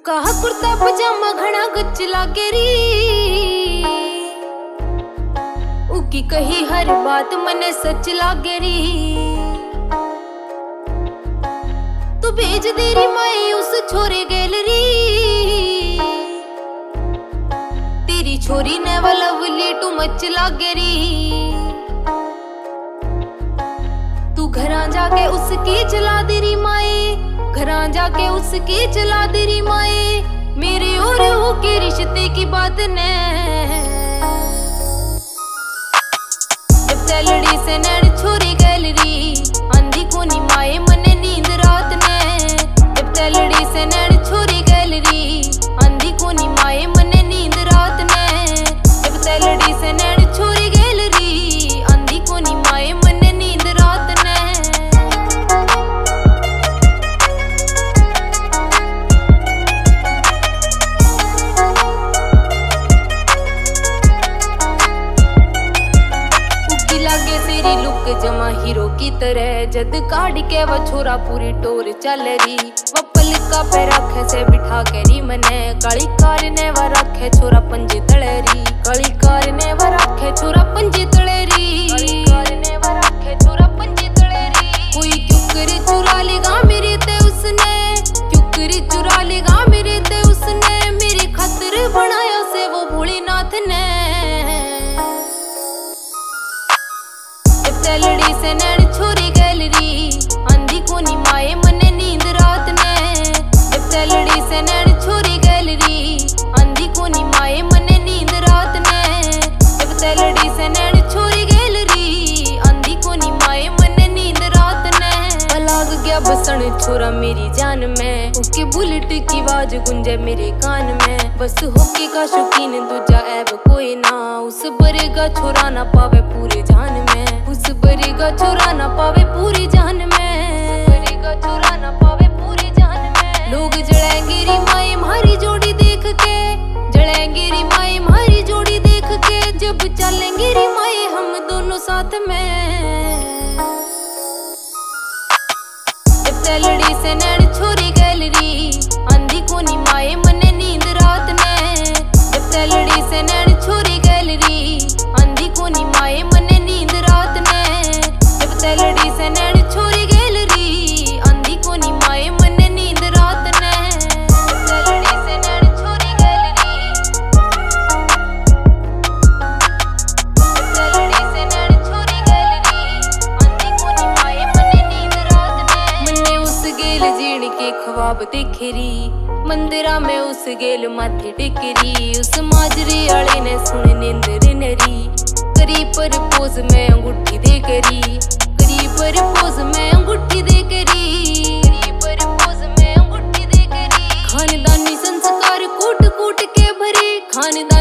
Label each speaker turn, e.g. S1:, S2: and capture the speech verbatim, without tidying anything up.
S1: कहा कुर्ता पजामा घना गच लागे री, उकी कही हर बात मने सच लागे री। तू भेज दे री माए उस छोरे गैलरी, तेरी छोरी ने वाला वली टू मच लागे री। तू घरां जाके उसकी जला दे री माए, घरां जाके उसकी जला दे री माए, मेरे और हो के रिश्ते की बात ने। जब तलड़ी से नैन छोरी गैलरी, आंधी कोनी माए मने नींद रात ने। जब तलड़ी से नैन छोरी गैलरी, आंधी कोनी माए मने नींद रात ने। जब तलड़ी से नैन छोरी गैलरी, आंधी कोनी माए मने नींद रात ने। लुक जमा हीरो की तरह, जद काट के वो छोरा पूरी टोर चल रही। वो पलका पे रखे से बिठा के री मने, काली कार ने वो रखे छोरा पंजे तलेरी। काली कार ने वो रखे छोरा पंजे तलेरी, काली कार ने वो रखे छोरा पंजे तलेरी। कोई क्यों करे चुरा लेगा मेरे ते उसने, क्यों करे चुरा लेगा मेरे ते उसने, मेरे खातिर बनाया से वो भोलेनाथ ने। तलड़ी से नैन छोरी गैलरी, आंधी कोनी माए मने नींद रात ने। जब तलड़ी से नैन छोरी गैलरी, आंधी कोनी माए मने नींद रात ने। जब तलड़ी से नैन छोरी गैलरी, आंधी कोनी माए मने नींद रात ने। लाग गया बसन छोरा मेरी जान में, उसके बुलेट की आवाज गुंजे मेरे कान में। बस होके का शौकीन दूजा ऐब कोई ना, उस बरेगा छोरा ना पावे पूरे जान में। उस बरेगा छोरा ना पावे पूरी जान में, बरेगा छोरा ना पावे पूरी जान में। लोग जलेंगे री माए मारी जोड़ी देख के, जलेंगे री माए मारी जोड़ी देख के, जब चलेंगे री माए हम दोनों साथ में। जब तलड़ी से नैन छोरी गैलरी, आंधी कोनी माए मने नींद रात ने। जब तलड़ी से नैन छोरी गैलरी, आंधी कोनी माए मने नींद रात ने। जब तलड़ी से नैन छोरी गैलरी, आंधी कोनी माए मने नींद रात ने। तलड़ी से नैन छोरी गैलरी, तलड़ी से नैन छोरी गैलरी, आंधी कोनी माए मने नींद रात ने। मन्ने उस गेल जीण के ख्वाब देखे री, मंदिरा में उस गेल माथे टेकरी। उस माजरी आले ने सुन नींदर नरी, करी पर पोज में अंगूठी दे करी, करी पर पोज में अंगूठी दे करी, करी पर पोज में अंगूठी दे करी। खानदानी संस्कार कूट कूट के भरे, खानदानी